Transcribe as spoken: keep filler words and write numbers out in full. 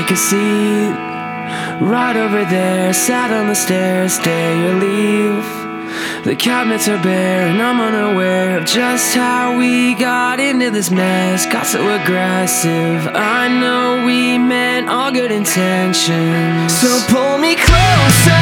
take a seat right over there. Sat on the stairs, stay or leave. The cabinets are bare and I'm unaware of just how we got into this mess. Got so aggressive, I know we meant all good intentions. So pull me closer,